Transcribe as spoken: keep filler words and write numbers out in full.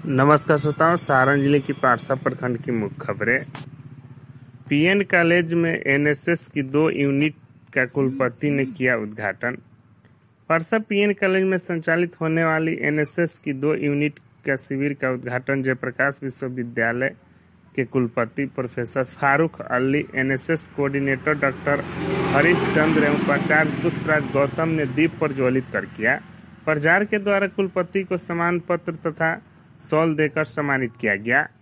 नमस्कार श्रोताओं, सारण जिले की पारसा प्रखंड की मुख्य खबरें। पीएन कॉलेज में एनएसएस की दो यूनिट का कुलपति ने किया उद्घाटन। पारसा पीएन कॉलेज में संचालित होने वाली एनएसएस की दो यूनिट का शिविर का उद्घाटन जयप्रकाश विश्वविद्यालय के कुलपति professor Farooq Ali, NSS coordinator doctor Harish Chandra एवं प्राचार्य पुष्पराज गौतम ने दीप प्रज्वलित कर किया। प्रचार के द्वारा कुलपति को सम्मान पत्र तथा शॉल देकर सम्मानित किया गया।